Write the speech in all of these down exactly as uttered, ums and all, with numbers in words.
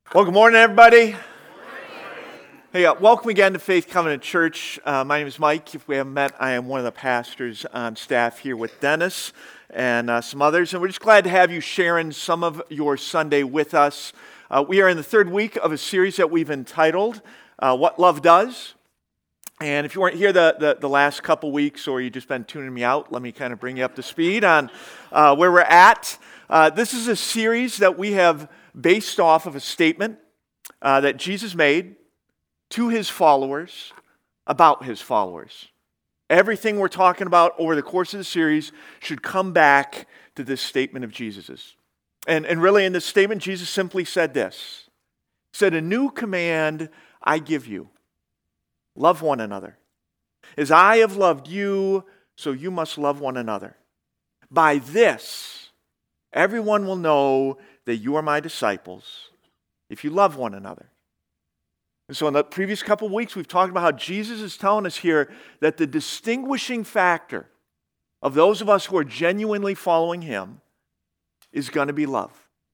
Well, good morning, everybody. Hey, uh, welcome again to Faith Covenant Church. Uh, my name is Mike. If we haven't met, I am one of the pastors on staff here with Dennis and uh, some others. And we're just glad to have you sharing some of your Sunday with us. Uh, we are in the third week of a series that we've entitled, uh, What Love Does. And if you weren't here the, the, the last couple weeks or you've just been tuning me out, let me kind of bring you up to speed on uh, where we're at. Uh, this is a series that we have based off of a statement uh, that Jesus made to his followers about his followers. Everything we're talking about over the course of the series should come back to this statement of Jesus's. And, and really in this statement, Jesus simply said this. He said, "A new command I give you. Love one another. As I have loved you, so you must love one another. By this, everyone will know that you are my disciples, if you love one another." And so in the previous couple of weeks, we've talked about how Jesus is telling us here that the distinguishing factor of those of us who are genuinely following him is going to be love.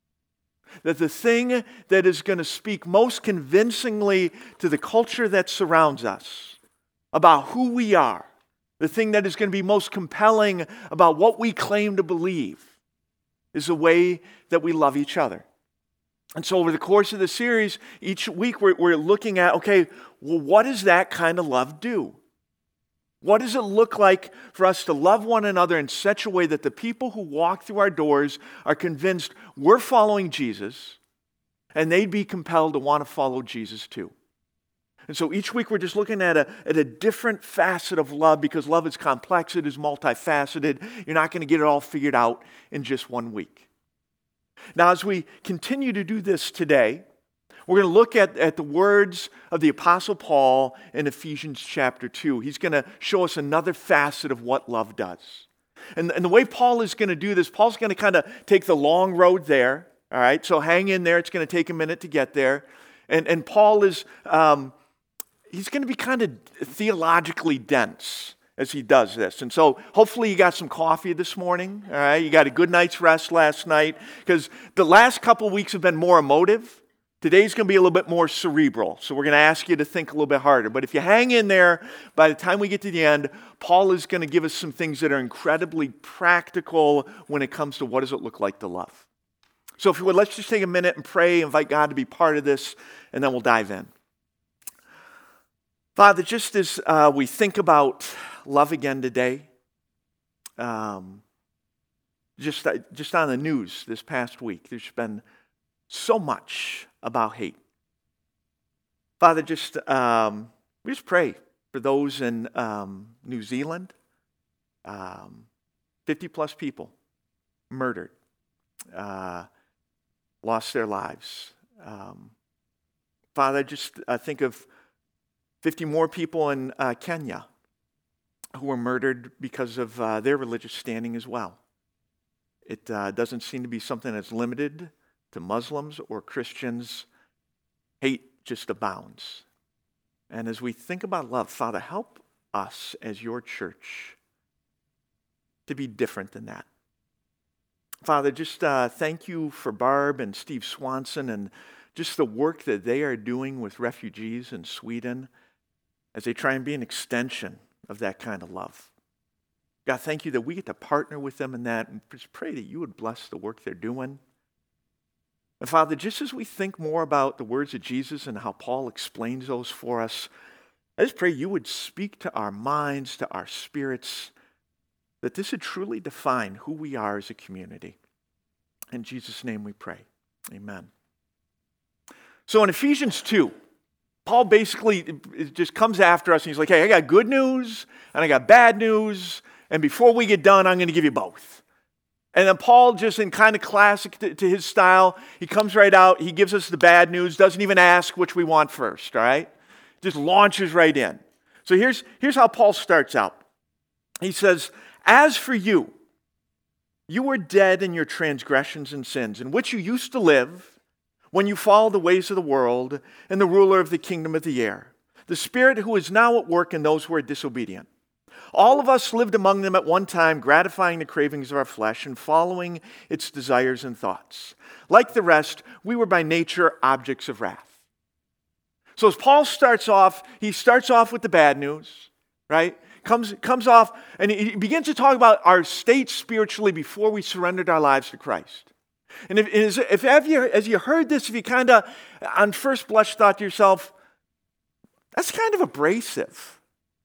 That the thing that is going to speak most convincingly to the culture that surrounds us about who we are, the thing that is going to be most compelling about what we claim to believe, is the way that we love each other. And so over the course of the series, each week we're, we're looking at, okay, well, what does that kind of love do? What does it look like for us to love one another in such a way that the people who walk through our doors are convinced we're following Jesus, and they'd be compelled to want to follow Jesus too? And so each week we're just looking at a, at a different facet of love, because love is complex, it is multifaceted. You're not going to get it all figured out in just one week. Now, as we continue to do this today, we're going to look at, at the words of the Apostle Paul in Ephesians chapter two. He's going to show us another facet of what love does. And, and the way Paul is going to do this, Paul's going to kind of take the long road there. All right, so hang in there. It's going to take a minute to get there. And, and Paul is... Um, He's going to be kind of theologically dense as he does this. And so hopefully you got some coffee this morning. All right, you got a good night's rest last night, because the last couple of weeks have been more emotive. Today's going to be a little bit more cerebral. So we're going to ask you to think a little bit harder. But if you hang in there, by the time we get to the end, Paul is going to give us some things that are incredibly practical when it comes to what does it look like to love. So if you would, let's just take a minute and pray, invite God to be part of this, and then we'll dive in. Father, just as uh, we think about love again today, um, just, uh, just on the news this past week, there's been so much about hate. Father, just um, we just pray for those in um, New Zealand, um, fifty plus people murdered, uh, lost their lives. Um, Father, just uh, think of fifty more people in uh, Kenya who were murdered because of uh, their religious standing as well. It uh, doesn't seem to be something that's limited to Muslims or Christians. Hate just abounds. And as we think about love, Father, help us as your church to be different than that. Father, just uh, thank you for Barb and Steve Swanson and just the work that they are doing with refugees in Sweden, as they try and be an extension of that kind of love. God, thank you that we get to partner with them in that, and just pray that you would bless the work they're doing. And Father, just as we think more about the words of Jesus and how Paul explains those for us, I just pray you would speak to our minds, to our spirits, that this would truly define who we are as a community. In Jesus' name we pray. Amen. So in Ephesians two, Paul basically just comes after us and he's like, hey, I got good news and I got bad news, and before we get done, I'm going to give you both. And then Paul, just in kind of classic to, to his style, he comes right out, he gives us the bad news, doesn't even ask which we want first, all right? Just launches right in. So here's, here's how Paul starts out. He says, as for you, you were dead in your transgressions and sins, in which you used to live when you followed the ways of the world and the ruler of the kingdom of the air, the spirit who is now at work in those who are disobedient. All of us lived among them at one time, gratifying the cravings of our flesh and following its desires and thoughts. Like the rest, we were by nature objects of wrath. So as Paul starts off, he starts off with the bad news, right? Comes, comes off, and he begins to talk about our state spiritually before we surrendered our lives to Christ. And if, if, if you, as you heard this, if you kind of, on first blush, thought to yourself, that's kind of abrasive.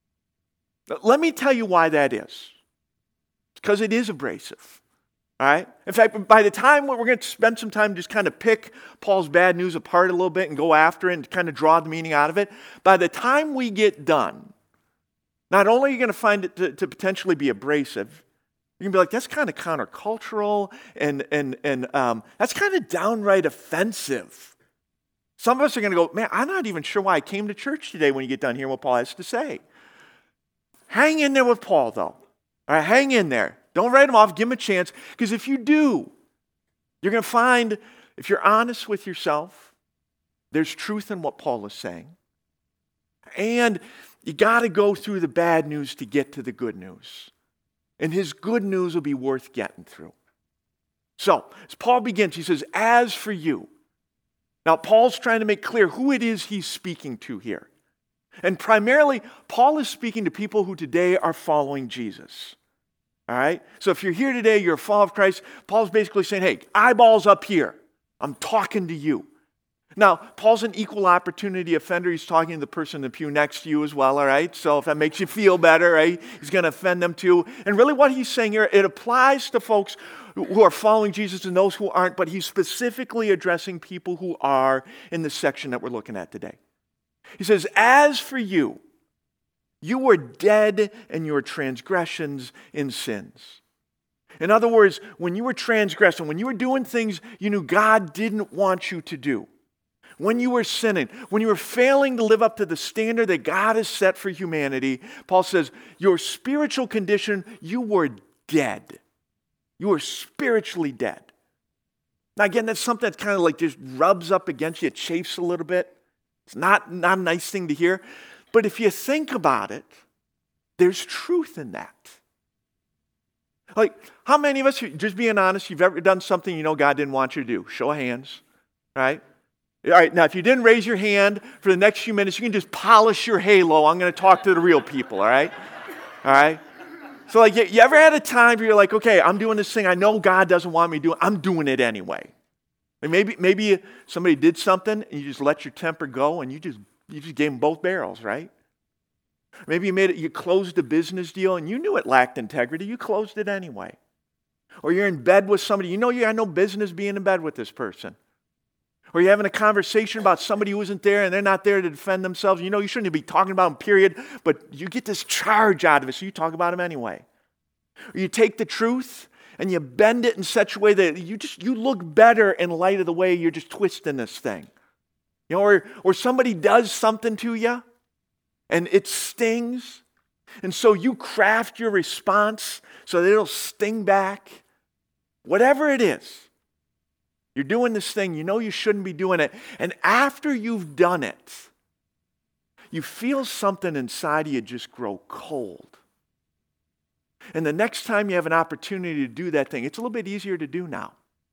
Let me tell you why that is. Because it is abrasive. All right? In fact, by the time we're going to spend some time just kind of pick Paul's bad news apart a little bit and go after it and kind of draw the meaning out of it, by the time we get done, not only are you going to find it to, to potentially be abrasive, you can be like, that's kind of countercultural and, and, and um, that's kind of downright offensive. Some of us are going to go, man, I'm not even sure why I came to church today when you get done hearing what Paul has to say. Hang in there with Paul, though. All right, hang in there. Don't write him off. Give him a chance. Because if you do, you're going to find, if you're honest with yourself, there's truth in what Paul is saying. And you got to go through the bad news to get to the good news. And his good news will be worth getting through. So, as Paul begins, he says, as for you. Now, Paul's trying to make clear who it is he's speaking to here. And primarily, Paul is speaking to people who today are following Jesus. All right? So if you're here today, you're a follower of Christ, Paul's basically saying, hey, eyeballs up here. I'm talking to you. Now, Paul's an equal opportunity offender. He's talking to the person in the pew next to you as well, all right? So if that makes you feel better, right, he's going to offend them too. And really what he's saying here, it applies to folks who are following Jesus and those who aren't, but he's specifically addressing people who are in the section that we're looking at today. He says, as for you, you were dead in your transgressions and sins. In other words, when you were transgressing, when you were doing things you knew God didn't want you to do, when you were sinning, when you were failing to live up to the standard that God has set for humanity, Paul says, your spiritual condition, you were dead. You were spiritually dead. Now again, that's something that kind of like just rubs up against you, it chafes a little bit. It's not, not a nice thing to hear. But if you think about it, there's truth in that. Like, how many of us, just being honest, you've ever done something you know God didn't want you to do? Show of hands, right? All right, now if you didn't raise your hand for the next few minutes, you can just polish your halo. I'm going to talk to the real people, all right? All right? So like, you, you ever had a time where you're like, okay, I'm doing this thing I know God doesn't want me to do. I'm doing it anyway. Like maybe, maybe somebody did something and you just let your temper go and you just you just gave them both barrels, right? Maybe you made it, you closed a business deal and you knew it lacked integrity. You closed it anyway. Or you're in bed with somebody. You know you had no business being in bed with this person. Or you're having a conversation about somebody who isn't there and they're not there to defend themselves. You know you shouldn't be talking about them, period. But you get this charge out of it, so you talk about them anyway. Or you take the truth and you bend it in such a way that you just you look better in light of the way you're just twisting this thing. You know, or, or somebody does something to you and it stings. And so you craft your response so that it'll sting back. Whatever it is, you're doing this thing, you know you shouldn't be doing it. And after you've done it, you feel something inside of you just grow cold. And the next time you have an opportunity to do that thing, it's a little bit easier to do now.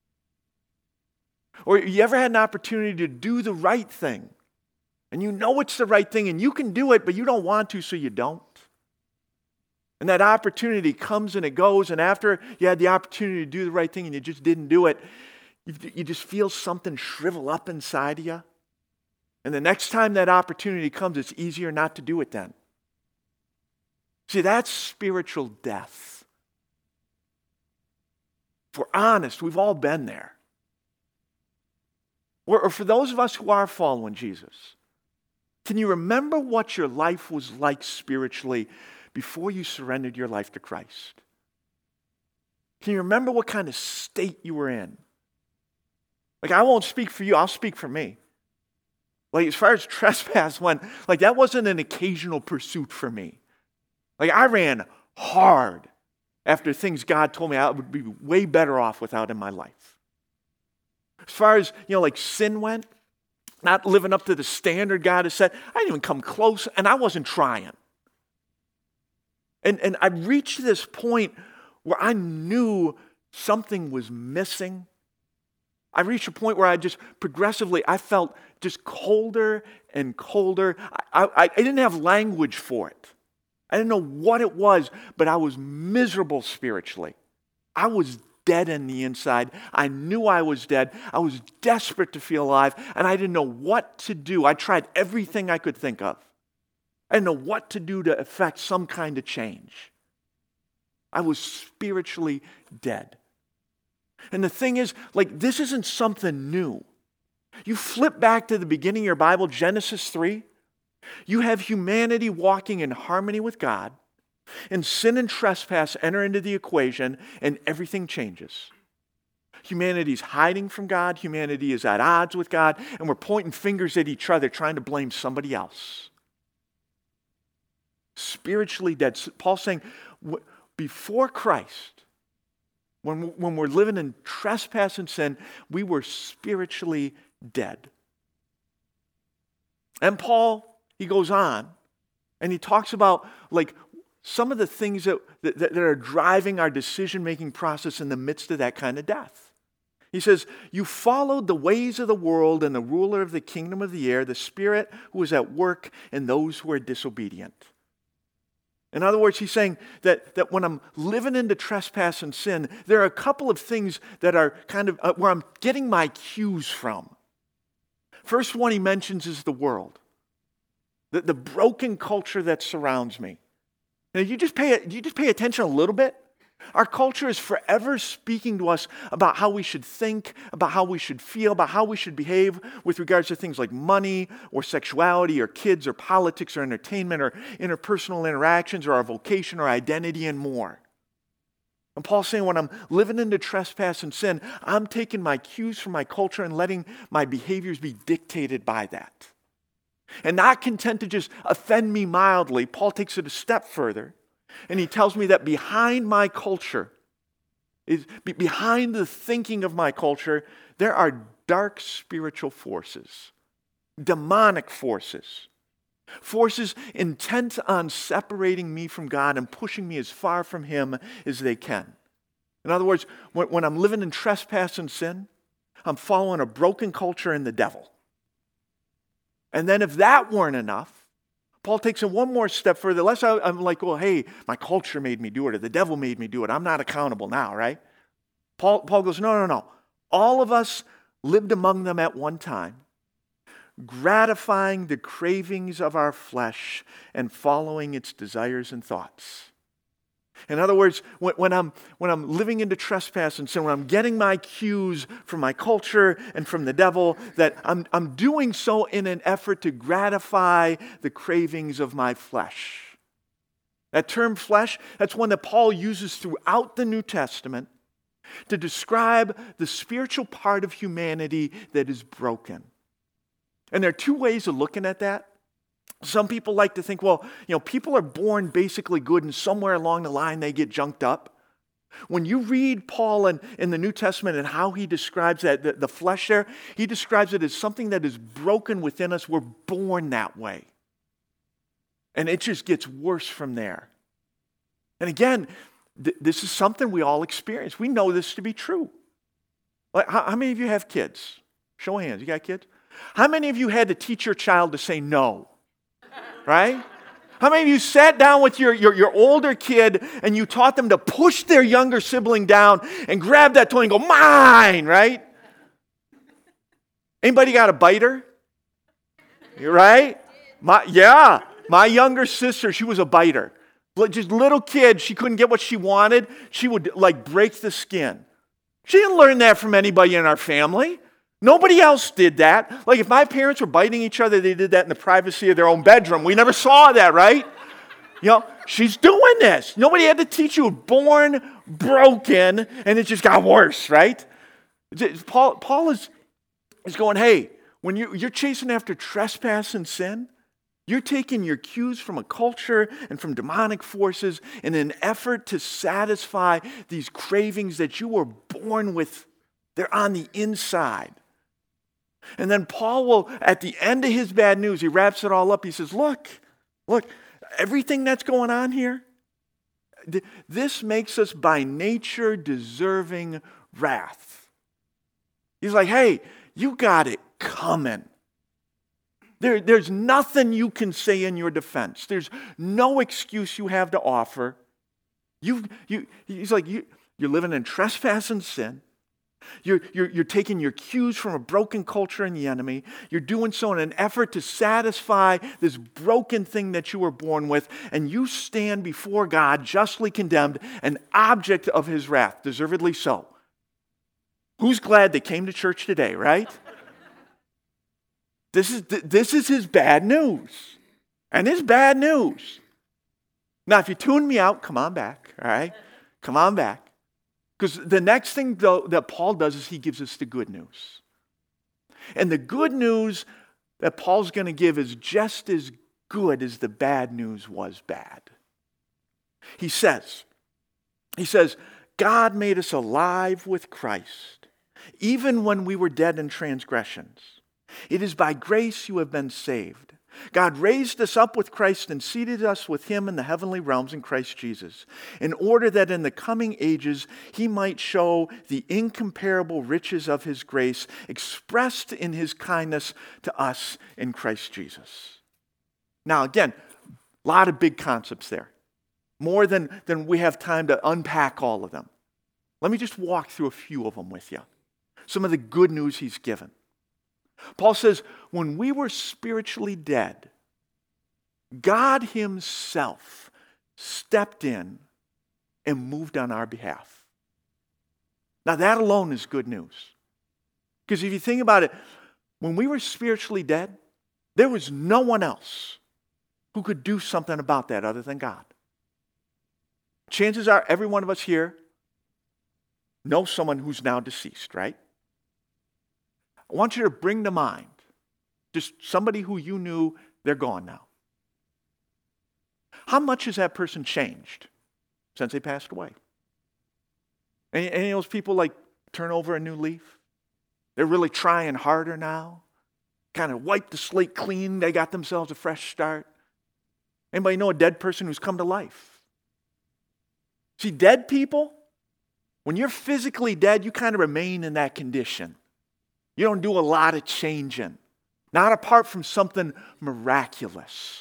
Or you ever had an opportunity to do the right thing, and you know it's the right thing, and you can do it, but you don't want to, so you don't. And that opportunity comes and it goes, and after you had the opportunity to do the right thing and you just didn't do it, you, you just feel something shrivel up inside of you. And the next time that opportunity comes, it's easier not to do it then. See, that's spiritual death. If we're honest, we've all been there. Or, or for those of us who are following Jesus, can you remember what your life was like spiritually before you surrendered your life to Christ? Can you remember what kind of state you were in? Like, I won't speak for you, I'll speak for me. Like, as far as trespass went, like, that wasn't an occasional pursuit for me. Like, I ran hard after things God told me I would be way better off without in my life. As far as, you know, like sin went, not living up to the standard God has set, I didn't even come close, and I wasn't trying. And, and I reached this point where I knew something was missing. I reached a point where I just progressively, I felt just colder and colder. I, I, I didn't have language for it. I didn't know what it was, but I was miserable spiritually. I was dead in the inside. I knew I was dead. I was desperate to feel alive, and I didn't know what to do. I tried everything I could think of. I didn't know what to do to effect some kind of change. I was spiritually dead. And the thing is, like, this isn't something new. You flip back to the beginning of your Bible, Genesis three, you have humanity walking in harmony with God, and sin and trespass enter into the equation, and everything changes. Humanity's hiding from God, humanity is at odds with God, and we're pointing fingers at each other, trying to blame somebody else. Spiritually dead. Paul's saying, before Christ, when, when we're living in trespass and sin, we were spiritually dead. And Paul, he goes on, and he talks about like some of the things that, that, that are driving our decision-making process in the midst of that kind of death. He says, you followed the ways of the world and the ruler of the kingdom of the air, the spirit who is at work in those who are disobedient. In other words, he's saying that, that when I'm living into trespass and sin, there are a couple of things that are kind of uh, where I'm getting my cues from. First one he mentions is the world, the, the broken culture that surrounds me. Now, you just pay you just pay attention a little bit. Our culture is forever speaking to us about how we should think, about how we should feel, about how we should behave with regards to things like money or sexuality or kids or politics or entertainment or interpersonal interactions or our vocation or identity and more. And Paul's saying when I'm living into trespass and sin, I'm taking my cues from my culture and letting my behaviors be dictated by that. And not content to just offend me mildly, Paul takes it a step further. And he tells me that behind my culture, is behind the thinking of my culture, there are dark spiritual forces, demonic forces, forces intent on separating me from God and pushing me as far from Him as they can. In other words, when, when I'm living in trespass and sin, I'm following a broken culture and the devil. And then if that weren't enough, Paul takes it one more step further. Unless I, I'm like, well, hey, my culture made me do it, or the devil made me do it. I'm not accountable now, right? Paul, Paul goes, no, no, no. All of us lived among them at one time, gratifying the cravings of our flesh and following its desires and thoughts. In other words, when, when, I'm, when I'm living into trespass and sin, when I'm getting my cues from my culture and from the devil, that I'm, I'm doing so in an effort to gratify the cravings of my flesh. That term flesh, that's one that Paul uses throughout the New Testament to describe the spiritual part of humanity that is broken. And there are two ways of looking at that. Some people like to think, well, you know, people are born basically good and somewhere along the line they get junked up. When you read Paul in, in the New Testament and how he describes that, the, the flesh there, he describes it as something that is broken within us. We're born that way. And it just gets worse from there. And again, th- this is something we all experience. We know this to be true. Like, how, how many of you have kids? Show of hands. You got kids? How many of you had to teach your child to say no? Right? How many of you sat down with your, your, your older kid and you taught them to push their younger sibling down and grab that toy and go, mine, right? Anybody got a biter? You right? My, yeah, my younger sister, she was a biter. Just little kid, she couldn't get what she wanted. She would like break the skin. She didn't learn that from anybody in our family. Nobody else did that. Like if my parents were biting each other, they did that in the privacy of their own bedroom. We never saw that, right? You know, she's doing this. Nobody had to teach you. Born broken, and it just got worse, right? Paul, Paul is, is going, hey, when you, you're chasing after trespass and sin, you're taking your cues from a culture and from demonic forces in an effort to satisfy these cravings that you were born with. They're on the inside. And then Paul will, at the end of his bad news, he wraps it all up. He says, look, look, everything that's going on here, th- this makes us by nature deserving wrath. He's like, hey, you got it coming. There, there's nothing you can say in your defense. There's no excuse you have to offer. You, you, he's like, you, you're living in trespass and sin. You're, you're, you're taking your cues from a broken culture and the enemy. You're doing so in an effort to satisfy this broken thing that you were born with. And you stand before God justly condemned, an object of his wrath, deservedly so. Who's glad they came to church today, right? This is, this is his bad news. And it's bad news. Now, if you tune me out, come on back, all right? Come on back. Because the next thing, though, that Paul does is he gives us the good news. And the good news that Paul's going to give is just as good as the bad news was bad. He says, he says, God made us alive with Christ, even when we were dead in transgressions. It is by grace you have been saved. God raised us up with Christ and seated us with him in the heavenly realms in Christ Jesus, in order that in the coming ages he might show the incomparable riches of his grace expressed in his kindness to us in Christ Jesus. Now again, a lot of big concepts there. More than, than we have time to unpack all of them. Let me just walk through a few of them with you. Some of the good news he's given. Paul says, when we were spiritually dead, God himself stepped in and moved on our behalf. Now that alone is good news. Because if you think about it, when we were spiritually dead, there was no one else who could do something about that other than God. Chances are every one of us here knows someone who's now deceased, right? I want you to bring to mind just somebody who you knew, they're gone now. How much has that person changed since they passed away? Any, any of those people like turn over a new leaf? They're really trying harder now. Kind of wipe the slate clean. They got themselves a fresh start. Anybody know a dead person who's come to life? See, dead people, when you're physically dead, you kind of remain in that condition. You don't do a lot of changing, not apart from something miraculous.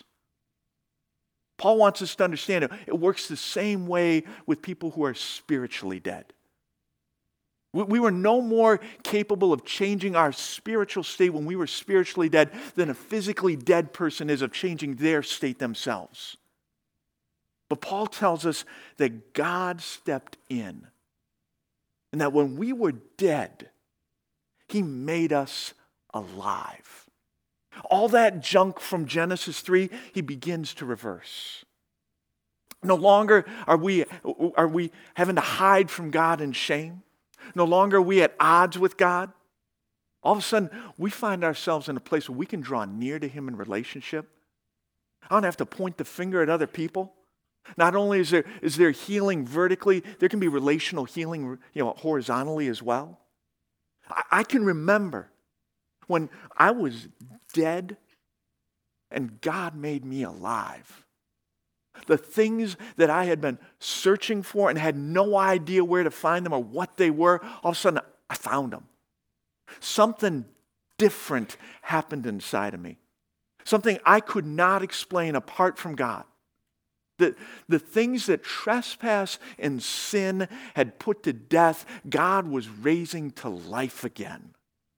Paul wants us to understand it. It works the same way with people who are spiritually dead. We, we were no more capable of changing our spiritual state when we were spiritually dead than a physically dead person is of changing their state themselves. But Paul tells us that God stepped in, and that when we were dead, he made us alive. All that junk from Genesis three, he begins to reverse. No longer are we, are we having to hide from God in shame. No longer are we at odds with God. All of a sudden, we find ourselves in a place where we can draw near to him in relationship. I don't have to point the finger at other people. Not only is there, is there healing vertically, there can be relational healing, you know, horizontally as well. I can remember when I was dead and God made me alive. The things that I had been searching for and had no idea where to find them or what they were, all of a sudden I found them. Something different happened inside of me. Something I could not explain apart from God. The, the things that trespass and sin had put to death, God was raising to life again.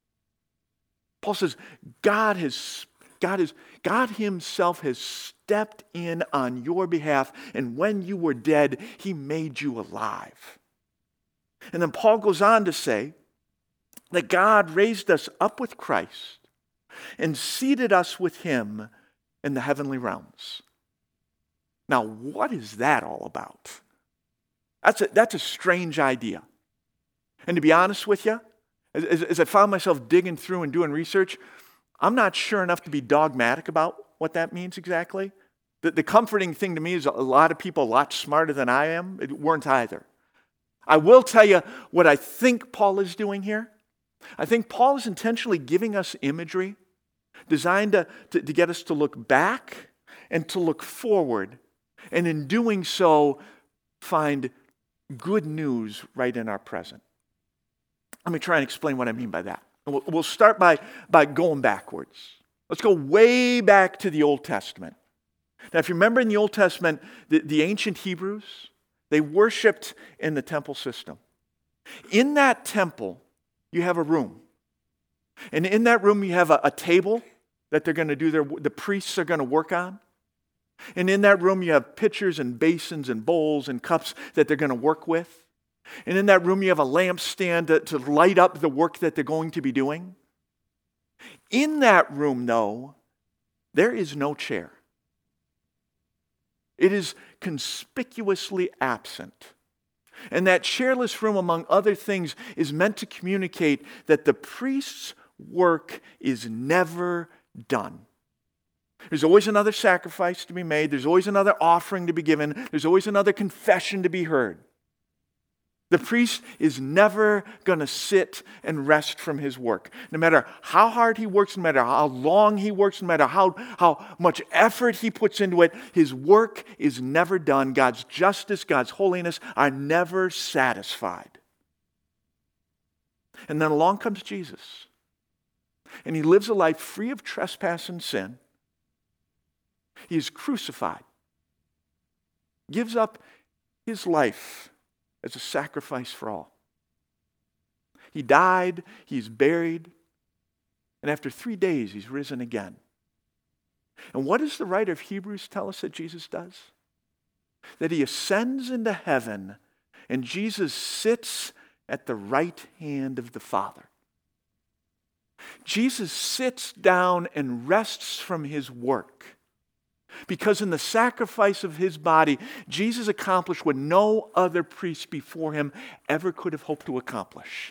Paul says, God has, God has, God himself has stepped in on your behalf, and when you were dead, he made you alive. And then Paul goes on to say that God raised us up with Christ and seated us with him in the heavenly realms. Now, what is that all about? That's a, that's a strange idea. And to be honest with you, as, as I found myself digging through and doing research, I'm not sure enough to be dogmatic about what that means exactly. The, the comforting thing to me is a lot of people a lot smarter than I am weren't either. I will tell you what I think Paul is doing here. I think Paul is intentionally giving us imagery designed to, to, to get us to look back and to look forward. And in doing so, find good news right in our present. Let me try and explain what I mean by that. We'll, we'll start by, by going backwards. Let's go way back to the Old Testament. Now, if you remember in the Old Testament, the, the ancient Hebrews, they worshiped in the temple system. In that temple, you have a room. And in that room, you have a, a table that they're going to do their, the priests are going to work on. And in that room, you have pitchers and basins and bowls and cups that they're going to work with. And in that room, you have a lampstand to, to light up the work that they're going to be doing. In that room, though, there is no chair. It is conspicuously absent. And that chairless room, among other things, is meant to communicate that the priest's work is never done. There's always another sacrifice to be made. There's always another offering to be given. There's always another confession to be heard. The priest is never going to sit and rest from his work. No matter how hard he works, no matter how long he works, no matter how, how much effort he puts into it, his work is never done. God's justice, God's holiness are never satisfied. And then along comes Jesus. And he lives a life free of trespass and sin. He is crucified, gives up his life as a sacrifice for all. He died, he's buried, and after three days he's risen again. And what does the writer of Hebrews tell us that Jesus does? That he ascends into heaven and Jesus sits at the right hand of the Father. Jesus sits down and rests from his work. Because in the sacrifice of his body, Jesus accomplished what no other priest before him ever could have hoped to accomplish.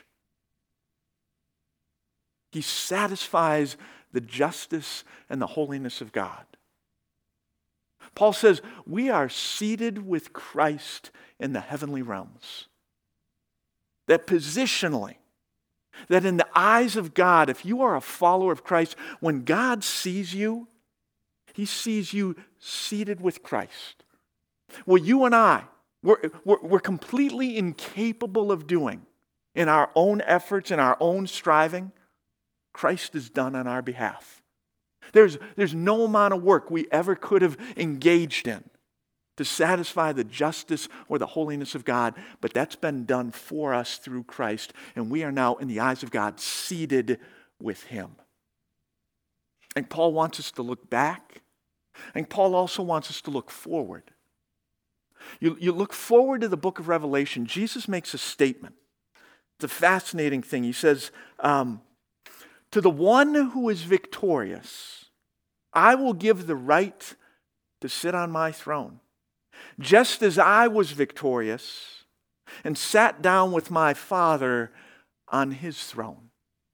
He satisfies the justice and the holiness of God. Paul says, we are seated with Christ in the heavenly realms. That positionally, that in the eyes of God, if you are a follower of Christ, when God sees you, he sees you seated with Christ. Well, you and I, we're, we're, we're completely incapable of doing in our own efforts, in our own striving. Christ has done on our behalf. There's, there's no amount of work we ever could have engaged in to satisfy the justice or the holiness of God, but that's been done for us through Christ, and we are now, in the eyes of God, seated with him. And Paul wants us to look back. And Paul also wants us to look forward. You, you look forward to the book of Revelation. Jesus makes a statement. It's a fascinating thing. He says, um, to the one who is victorious, I will give the right to sit on my throne, just as I was victorious and sat down with my Father on his throne.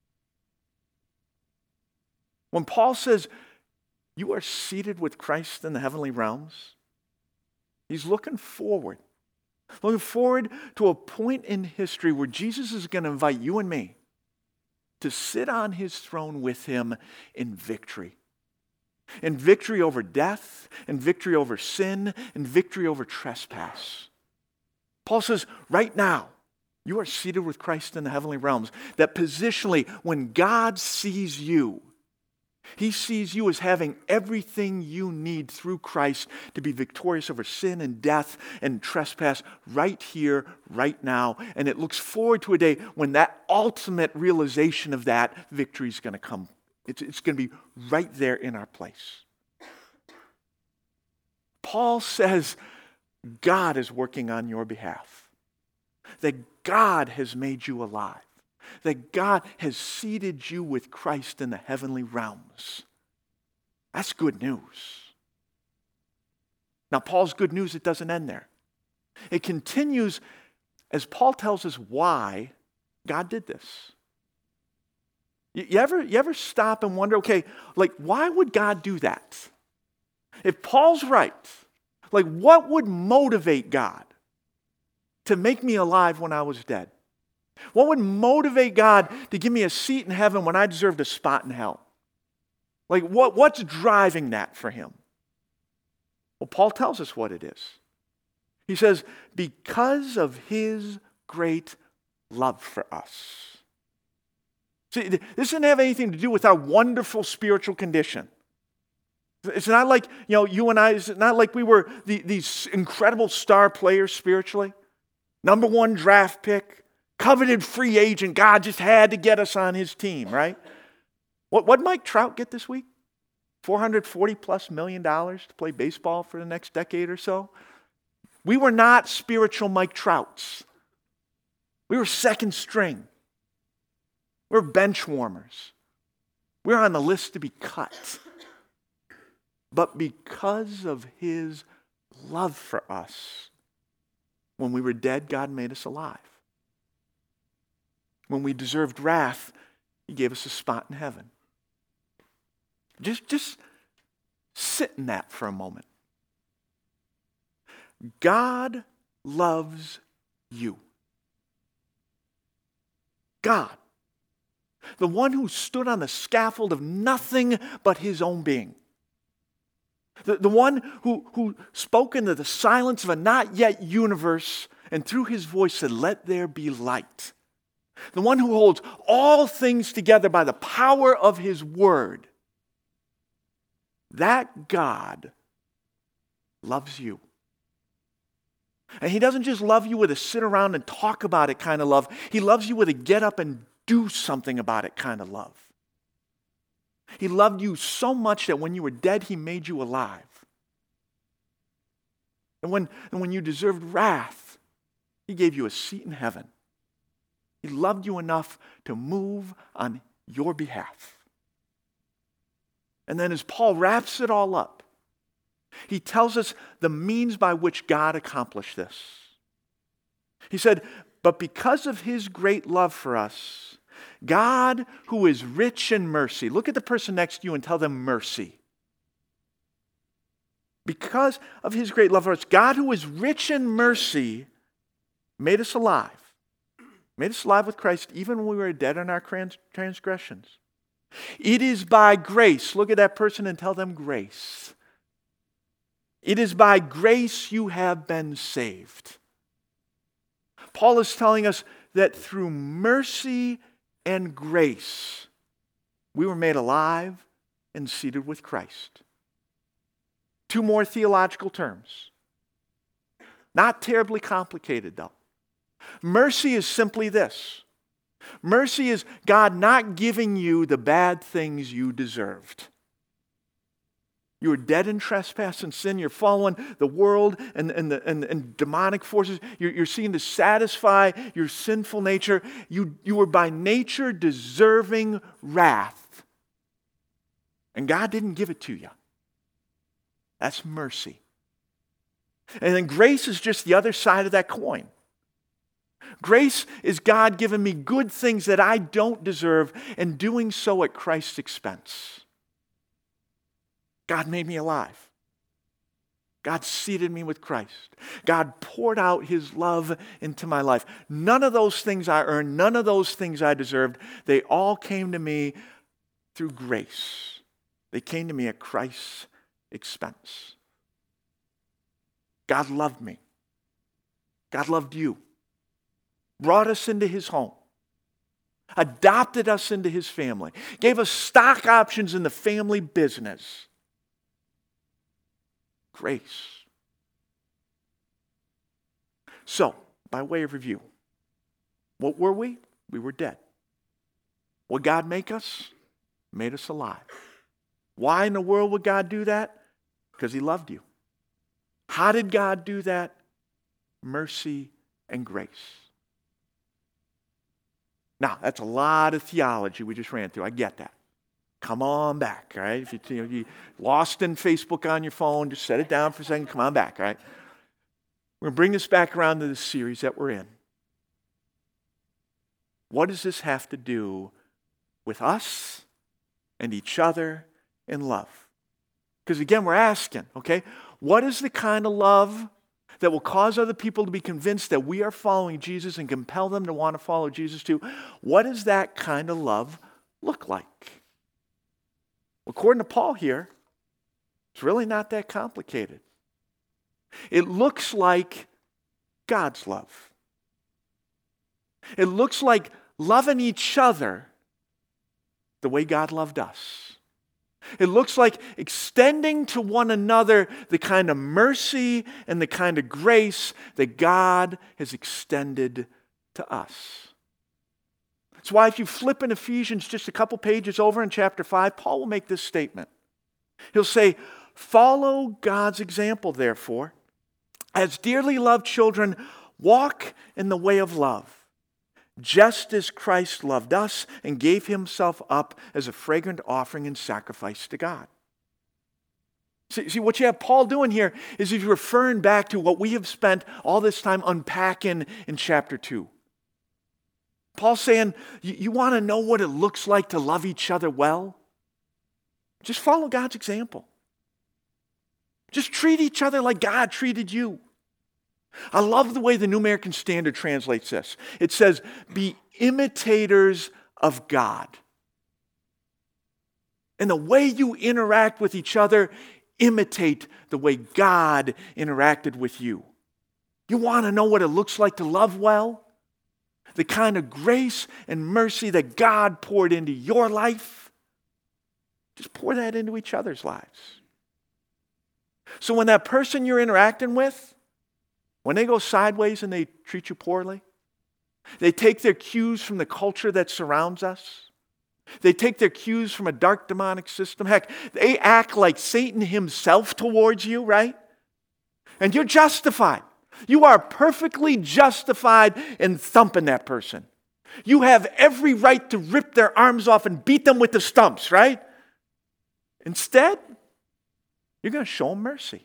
When Paul says, you are seated with Christ in the heavenly realms, he's looking forward. Looking forward to a point in history where Jesus is going to invite you and me to sit on his throne with him in victory. In victory over death, in victory over sin, in victory over trespass. Paul says, right now, you are seated with Christ in the heavenly realms. That positionally, when God sees you, he sees you as having everything you need through Christ to be victorious over sin and death and trespass right here, right now. And it looks forward to a day when that ultimate realization of that victory is going to come. It's, it's going to be right there in our place. Paul says God is working on your behalf. That God has made you alive. That God has seated you with Christ in the heavenly realms. That's good news. Now, Paul's good news, it doesn't end there. It continues as Paul tells us why God did this. You, you ever, you ever stop and wonder, okay, like, why would God do that? If Paul's right, like, what would motivate God to make me alive when I was dead? What would motivate God to give me a seat in heaven when I deserved a spot in hell? Like, what, what's driving that for him? Well, Paul tells us what it is. He says, because of his great love for us. See, this doesn't have anything to do with our wonderful spiritual condition. It's not like, you know, you and I, it's not like we were the, these incredible star players spiritually. Number one draft pick, coveted free agent. God just had to get us on his team, right? What what Mike Trout get this week? four hundred forty plus million dollars to play baseball for the next decade or so? We were not spiritual Mike Trouts. We were second string. We were bench warmers. We were on the list to be cut. But because of his love for us, when we were dead, God made us alive. When we deserved wrath, he gave us a spot in heaven. Just, just sit in that for a moment. God loves you. God, the one who stood on the scaffold of nothing but his own being. The, the one who, who spoke into the silence of a not yet universe and through his voice said, "Let there be light." The one who holds all things together by the power of his word. That God loves you. And he doesn't just love you with a sit around and talk about it kind of love. He loves you with a get up and do something about it kind of love. He loved you so much that when you were dead, he made you alive. And when, and when you deserved wrath, he gave you a seat in heaven. He loved you enough to move on your behalf. And then as Paul wraps it all up, he tells us the means by which God accomplished this. He said, but because of his great love for us, God, who is rich in mercy. Look at the person next to you and tell them mercy. Because of his great love for us, God, who is rich in mercy, made us alive. Made us alive with Christ even when we were dead in our trans- transgressions. It is by grace. Look at that person and tell them grace. It is by grace you have been saved. Paul is telling us that through mercy and grace, we were made alive and seated with Christ. Two more theological terms. Not terribly complicated, though. Mercy is simply this. Mercy is God not giving you the bad things you deserved. You were dead in trespass and sin. You're following the world and, and, the, and, and demonic forces. You're, you're seeking to satisfy your sinful nature. You, you were by nature deserving wrath. And God didn't give it to you. That's mercy. And then grace is just the other side of that coin. Grace is God giving me good things that I don't deserve and doing so at Christ's expense. God made me alive. God seated me with Christ. God poured out his love into my life. None of those things I earned, none of those things I deserved. They all came to me through grace. They came to me at Christ's expense. God loved me. God loved you. Brought us into his home. Adopted us into his family. Gave us stock options in the family business. Grace. So, by way of review, what were we? We were dead. What God make us? Made us alive. Why in the world would God do that? Because he loved you. How did God do that? Mercy and grace. Now, that's a lot of theology we just ran through. I get that. Come on back, all right? If you, you know, you lost in Facebook on your phone, just set it down for a second. Come on back, all right? We're going to bring this back around to the series that we're in. What does this have to do with us and each other in love? Because again, we're asking, okay, what is the kind of love that will cause other people to be convinced that we are following Jesus and compel them to want to follow Jesus too? What does that kind of love look like? According to Paul here, it's really not that complicated. It looks like God's love. It looks like loving each other the way God loved us. It looks like extending to one another the kind of mercy and the kind of grace that God has extended to us. That's why if you flip in Ephesians just a couple pages over in chapter five, Paul will make this statement. He'll say, "Follow God's example, therefore. As dearly loved children, walk in the way of love, just as Christ loved us and gave himself up as a fragrant offering and sacrifice to God." See, see, what you have Paul doing here is he's referring back to what we have spent all this time unpacking in chapter two. Paul's saying, you, you want to know what it looks like to love each other well? Just follow God's example. Just treat each other like God treated you. I love the way the New American Standard translates this. It says, be imitators of God. And the way you interact with each other, imitate the way God interacted with you. You want to know what it looks like to love well? The kind of grace and mercy that God poured into your life, just pour that into each other's lives. So when that person you're interacting with, when they go sideways and they treat you poorly, they take their cues from the culture that surrounds us, they take their cues from a dark demonic system, heck, they act like Satan himself towards you, right? And you're justified. You are perfectly justified in thumping that person. You have every right to rip their arms off and beat them with the stumps, right? Instead, you're going to show them mercy.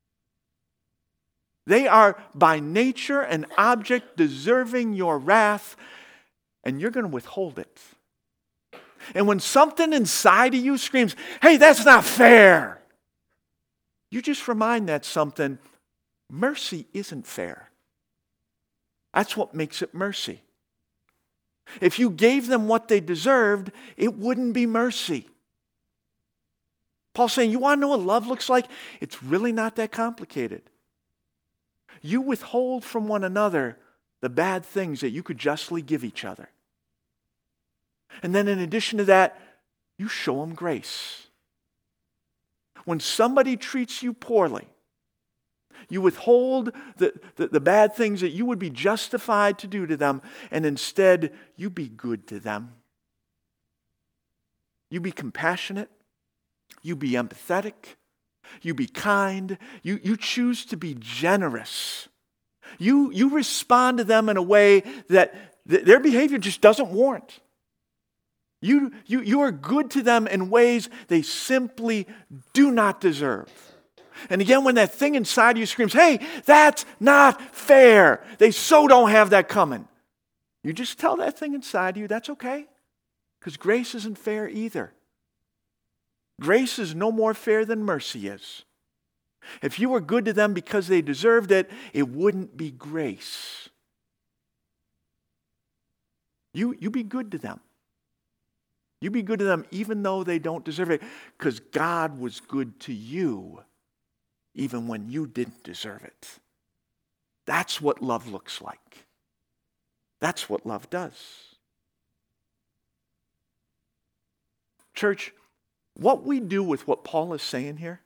They are by nature an object deserving your wrath, and you're going to withhold it. And when something inside of you screams, "Hey, that's not fair," you just remind that something, mercy isn't fair. That's what makes it mercy. If you gave them what they deserved, it wouldn't be mercy. Paul's saying, you want to know what love looks like? It's really not that complicated. You withhold from one another the bad things that you could justly give each other. And then in addition to that, you show them grace. When somebody treats you poorly, you withhold the, the, the bad things that you would be justified to do to them, and instead you be good to them. You be compassionate. You be empathetic. You be kind. You, you choose to be generous. You, you respond to them in a way that th- their behavior just doesn't warrant. You, you, you are good to them in ways they simply do not deserve. And again, when that thing inside you screams, "Hey, that's not fair," they so don't have that coming. You just tell that thing inside you, that's okay. Because grace isn't fair either. Grace is no more fair than mercy is. If you were good to them because they deserved it, it wouldn't be grace. You, you be good to them. You be good to them even though they don't deserve it, because God was good to you even when you didn't deserve it. That's what love looks like. That's what love does. Church, what we do with what Paul is saying here,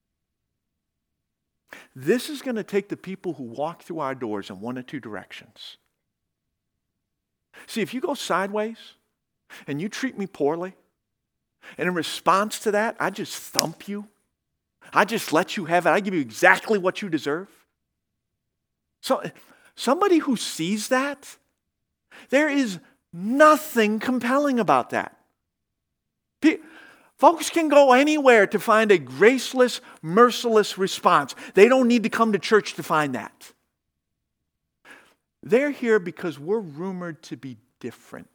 this is going to take the people who walk through our doors in one of two directions. See, if you go sideways and you treat me poorly, and in response to that, I just thump you, I just let you have it, I give you exactly what you deserve. So, somebody who sees that, there is nothing compelling about that. Folks can go anywhere to find a graceless, merciless response. They don't need to come to church to find that. They're here because we're rumored to be different.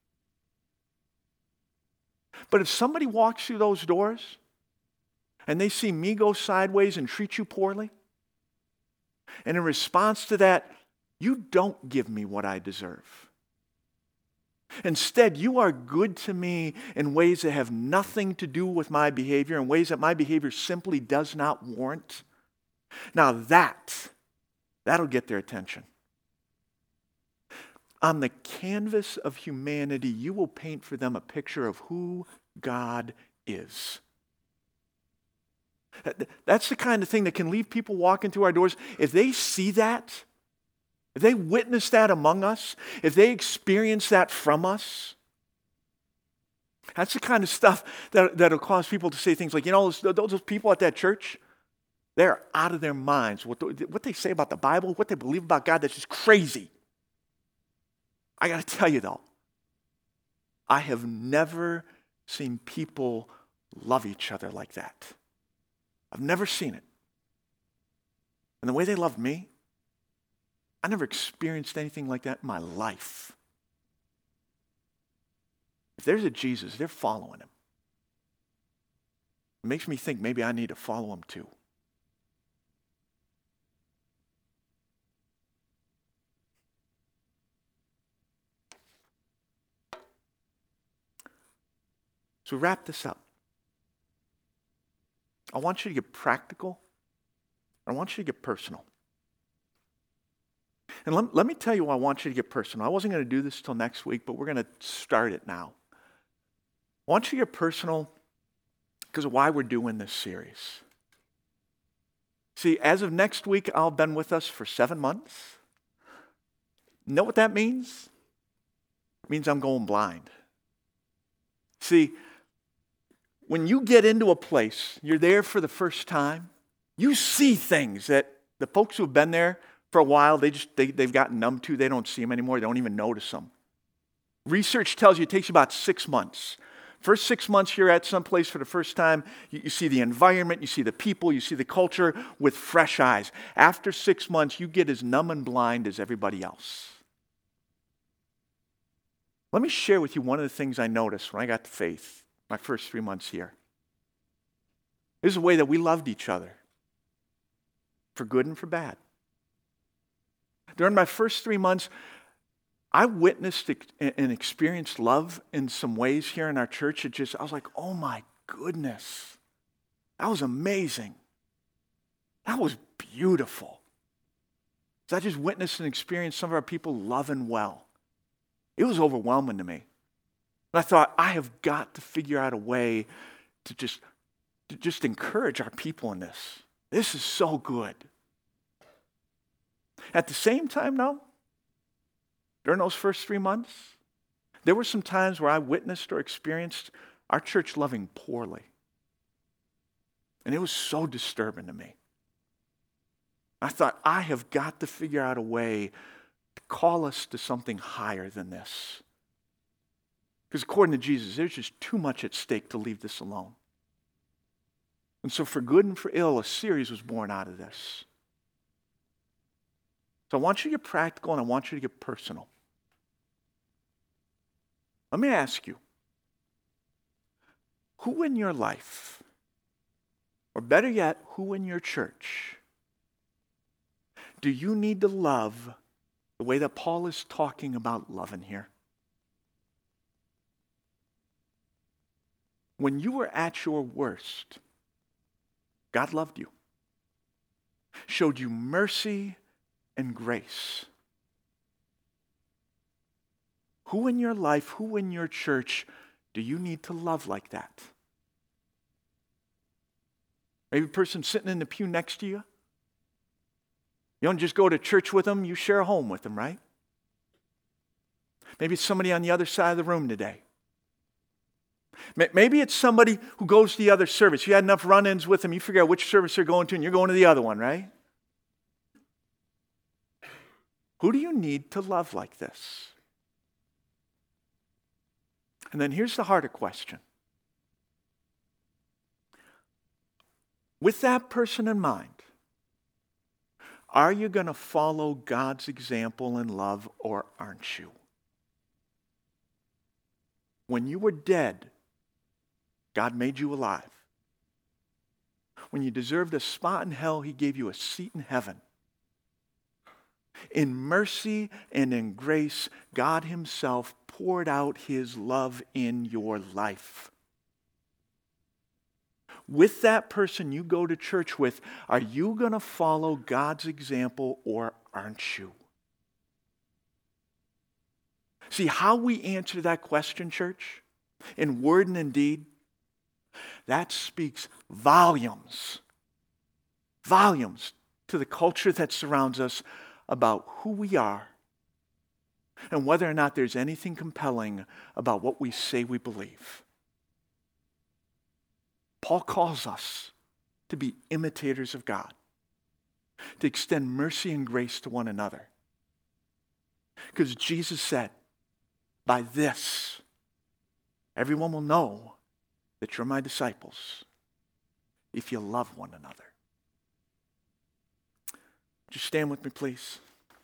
But if somebody walks through those doors and they see me go sideways and treat you poorly, and in response to that, you don't give me what I deserve. Instead, you are good to me in ways that have nothing to do with my behavior, in ways that my behavior simply does not warrant. Now that, that'll get their attention. on the canvas of humanity, you will paint for them a picture of who God is. That's the kind of thing that can leave people walking through our doors. If they see that, if they witness that among us, if they experience that from us, that's the kind of stuff that, that'll cause people to say things like, you know, those, those people at that church, they're out of their minds. What, the, what they say about the Bible, what they believe about God, that's just crazy. I got to tell you, though, I have never seen people love each other like that. I've never seen it. And the way they loved me, I never experienced anything like that in my life. If there's a Jesus, they're following him. It makes me think maybe I need to follow him too. So wrap this up. I want you to get practical. I want you to get personal. And let, let me tell you why I want you to get personal. I wasn't going to do this till next week, but we're going to start it now. I want you to get personal because of why we're doing this series. See, as of next week, I'll have been with us for seven months. You know what that means? It means I'm going blind. See, when you get into a place, you're there for the first time, you see things that the folks who have been there for a while, they just, they, they've gotten numb to. They don't see them anymore. They don't even notice them. Research tells you it takes about six months. First six months you're at some place for the first time, you, you see the environment, you see the people, you see the culture with fresh eyes. After six months, you get as numb and blind as everybody else. Let me share with you one of the things I noticed when I got to faith, my first three months here. There's a way that we loved each other, for good and for bad. During my first three months, I witnessed and experienced love in some ways here in our church. It just, I was like, oh my goodness, that was amazing. That was beautiful. So I just witnessed and experienced some of our people loving well. It was overwhelming to me. And I thought, I have got to figure out a way to just, to just encourage our people in this. This is so good. At the same time, though, during those first three months, there were some times where I witnessed or experienced our church loving poorly. And it was so disturbing to me. I thought, I have got to figure out a way to call us to something higher than this. Because according to Jesus, there's just too much at stake to leave this alone. And so for good and for ill, a series was born out of this. So I want you to get practical and I want you to get personal. Let me ask you, who in your life, or better yet, who in your church, do you need to love the way that Paul is talking about loving here? When you were at your worst, God loved you, showed you mercy and grace. Who in your life, who in your church do you need to love like that? Maybe a person sitting in the pew next to you. You don't just go to church with them, you share a home with them, right? Maybe it's somebody on the other side of the room today. Maybe it's somebody who goes to the other service. You had enough run-ins with them, you figure out which service they're going to, and you're going to the other one, right? Who do you need to love like this? And then here's the harder question. With that person in mind, are you going to follow God's example in love or aren't you? When you were dead, God made you alive. When you deserved a spot in hell, He gave you a seat in heaven. In mercy and in grace, God Himself poured out His love in your life. With that person you go to church with, are you going to follow God's example or aren't you? See, how we answer that question, church, in word and in deed, that speaks volumes, volumes to the culture that surrounds us about who we are and whether or not there's anything compelling about what we say we believe. Paul calls us to be imitators of God, to extend mercy and grace to one another. Because Jesus said, by this, everyone will know that you're my disciples if you love one another. Just stand with me, please.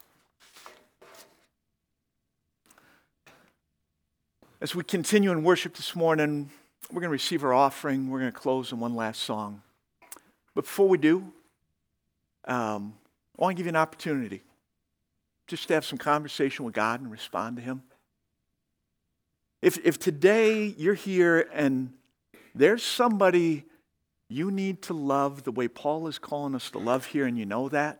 As we continue in worship this morning, we're going to receive our offering. We're going to close in one last song. But before we do, um, I want to give you an opportunity just to have some conversation with God and respond to Him. If, if today you're here and there's somebody you need to love the way Paul is calling us to love here, and you know that,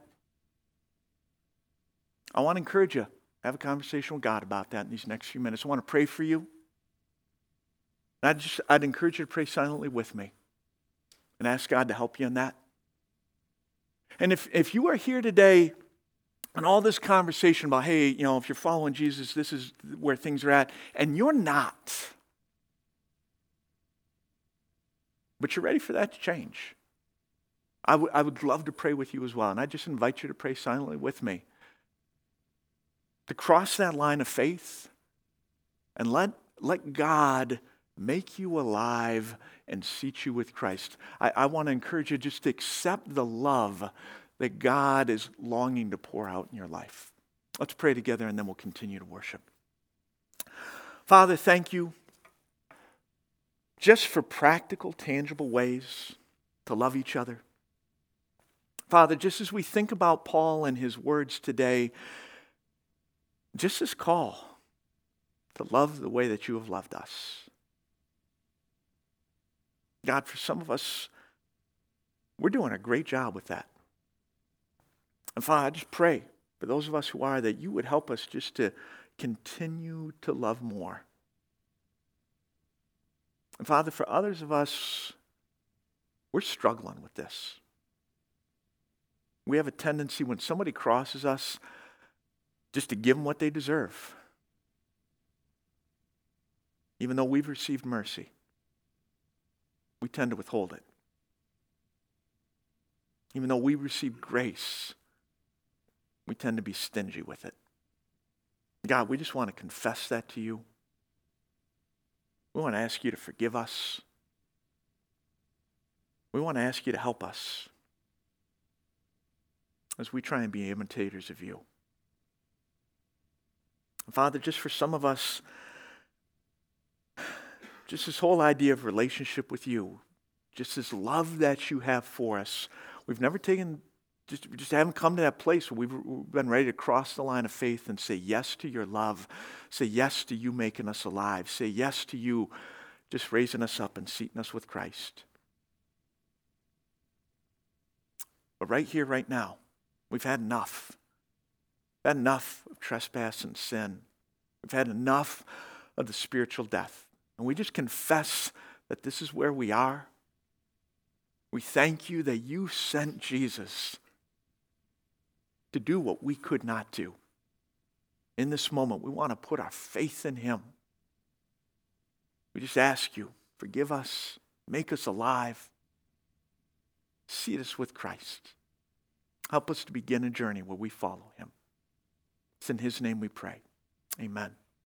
I want to encourage you, have a conversation with God about that in these next few minutes. I want to pray for you. I'd, just, I'd encourage you to pray silently with me and ask God to help you in that. And if, if you are here today and all this conversation about, hey, you know, if you're following Jesus, this is where things are at, and you're not, but you're ready for that to change, I, w- I would love to pray with you as well. And I just invite you to pray silently with me, to cross that line of faith and let, let God make you alive and seat you with Christ. I, I want to encourage you just to accept the love that God is longing to pour out in your life. Let's pray together and then we'll continue to worship. Father, thank you just for practical, tangible ways to love each other. Father, just as we think about Paul and his words today, just this call to love the way that you have loved us. God, for some of us, we're doing a great job with that. And Father, I just pray for those of us who are, that you would help us just to continue to love more. And Father, for others of us, we're struggling with this. We have a tendency when somebody crosses us just to give them what they deserve, even though we've received mercy. We tend to withhold it. Even though we receive grace, we tend to be stingy with it. God, we just want to confess that to you. We want to ask you to forgive us. We want to ask you to help us as we try and be imitators of you. Father, just for some of us, just this whole idea of relationship with you, just this love that you have for us, we've never taken, just, we just haven't come to that place where we've, we've been ready to cross the line of faith and say yes to your love, say yes to you making us alive, say yes to you just raising us up and seating us with Christ. But right here, right now, we've had enough. We've had enough of trespass and sin. We've had enough of the spiritual death. And we just confess that this is where we are. We thank you that you sent Jesus to do what we could not do. In this moment, we want to put our faith in him. We just ask you, forgive us, make us alive, seat us with Christ. Help us to begin a journey where we follow him. It's in his name we pray. Amen.